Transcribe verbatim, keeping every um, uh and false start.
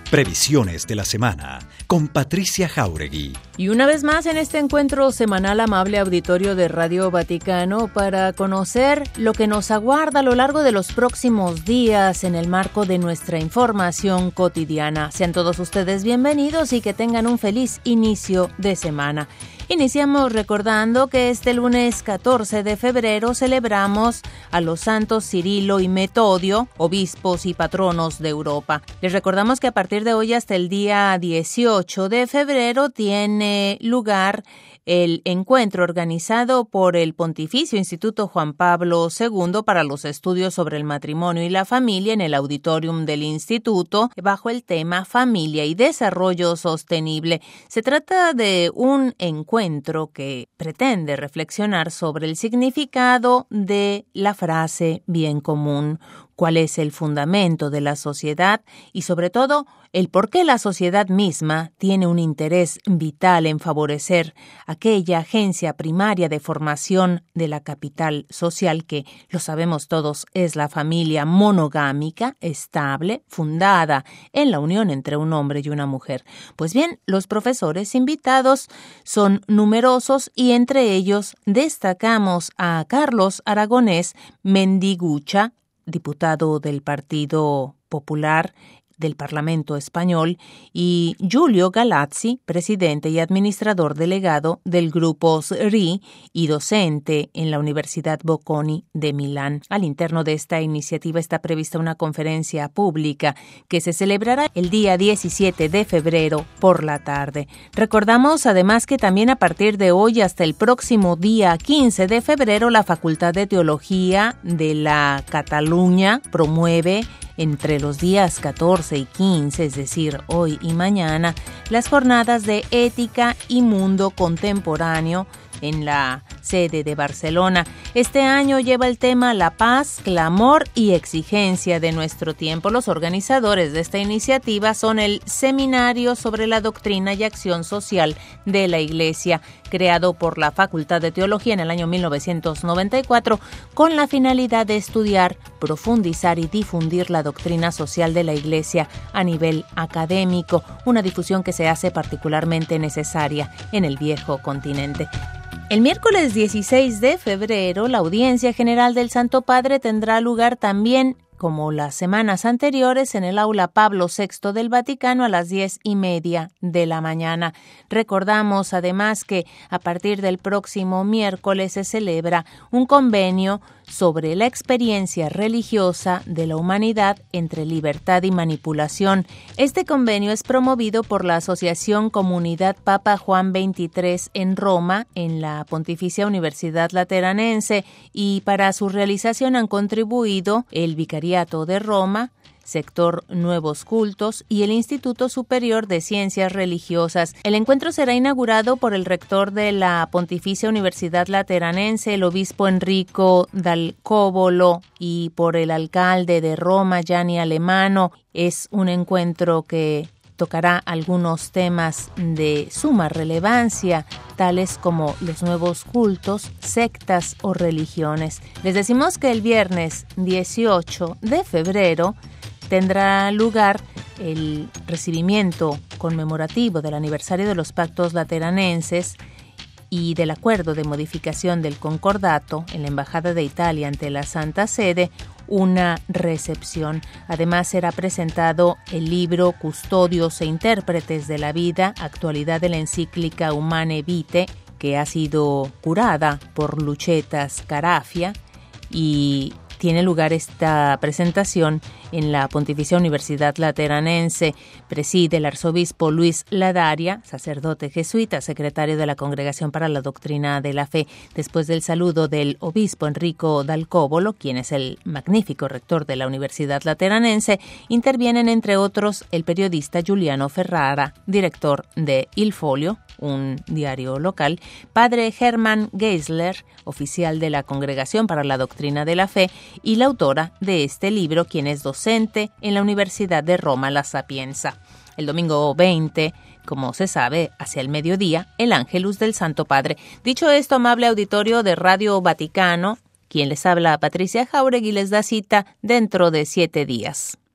Previsiones de la semana con Patricia Jáuregui. Y una vez más en este encuentro semanal, amable auditorio de Radio Vaticano, para conocer lo que nos aguarda a lo largo de los próximos días en el marco de nuestra información cotidiana. Sean todos ustedes bienvenidos y que tengan un feliz inicio de semana. Iniciamos recordando que este lunes catorce de febrero celebramos a los santos Cirilo y Metodio, obispos y patronos de Europa. Les recordamos que a partir de hoy hasta el día dieciocho de febrero tiene lugar el encuentro organizado por el Pontificio Instituto Juan Pablo segundo para los estudios sobre el matrimonio y la familia en el auditorium del Instituto bajo el tema Familia y Desarrollo Sostenible. Se trata de un encuentro que pretende reflexionar sobre el significado de la frase bien común, cuál es el fundamento de la sociedad y, sobre todo, el por qué la sociedad misma tiene un interés vital en favorecer aquella agencia primaria de formación de la capital social que, lo sabemos todos, es la familia monogámica, estable, fundada en la unión entre un hombre y una mujer. Pues bien, los profesores invitados son numerosos y entre ellos destacamos a Carlos Aragonés Mendigucha, diputado del Partido Popular del Parlamento Español, y Giulio Galazzi, presidente y administrador delegado del Grupo S R I y docente en la Universidad Bocconi de Milán. Al interno de esta iniciativa está prevista una conferencia pública que se celebrará el día diecisiete de febrero por la tarde. Recordamos además que también a partir de hoy hasta el próximo día quince de febrero la Facultad de Teología de la Cataluña promueve entre los días catorce y quince, es decir, hoy y mañana, las jornadas de ética y mundo contemporáneo en la sede de Barcelona. Este año lleva el tema La paz, clamor y exigencia de nuestro tiempo. Los organizadores de esta iniciativa son el Seminario sobre la Doctrina y Acción Social de la Iglesia, creado por la Facultad de Teología en el año mil novecientos noventa y cuatro, con la finalidad de estudiar, profundizar y difundir la doctrina social de la Iglesia a nivel académico, una difusión que se hace particularmente necesaria en el viejo continente. El miércoles dieciséis de febrero, la audiencia general del Santo Padre tendrá lugar también, como las semanas anteriores, en el aula Pablo sexto del Vaticano a las diez y media de la mañana. Recordamos además que a partir del próximo miércoles se celebra un convenio sobre la experiencia religiosa de la humanidad entre libertad y manipulación. Este convenio es promovido por la Asociación Comunidad Papa Juan veintitrés en Roma, en la Pontificia Universidad Lateranense, y para su realización han contribuido el Vicariato de Roma, Sector Nuevos Cultos y el Instituto Superior de Ciencias Religiosas. El encuentro será inaugurado por el rector de la Pontificia Universidad Lateranense, el obispo Enrico Dal Cobolo, y por el alcalde de Roma, Gianni Alemano. Es un encuentro que tocará algunos temas de suma relevancia, tales como los nuevos cultos, sectas o religiones. Les decimos que el viernes dieciocho de febrero tendrá lugar el recibimiento conmemorativo del aniversario de los Pactos Lateranenses y del acuerdo de modificación del Concordato en la Embajada de Italia ante la Santa Sede, una recepción. Además será presentado el libro Custodios e Intérpretes de la Vida, actualidad de la encíclica Humane Vitae, que ha sido curada por Lucetta Scarafia, y tiene lugar esta presentación en la Pontificia Universidad Lateranense. Preside el arzobispo Luis Ladaria, sacerdote jesuita, secretario de la Congregación para la Doctrina de la Fe. Después del saludo del obispo Enrico Dal Cobolo, quien es el magnífico rector de la Universidad Lateranense, intervienen entre otros el periodista Giuliano Ferrara, director de Il Folio, un diario local, padre Hermann Geisler, oficial de la Congregación para la Doctrina de la Fe, y la autora de este libro, quien es docente en la Universidad de Roma La Sapienza. El domingo veinte, como se sabe, hacia el mediodía, el Ángelus del Santo Padre. Dicho esto, amable auditorio de Radio Vaticano, quien les habla, Patricia Jáuregui, les da cita dentro de siete días.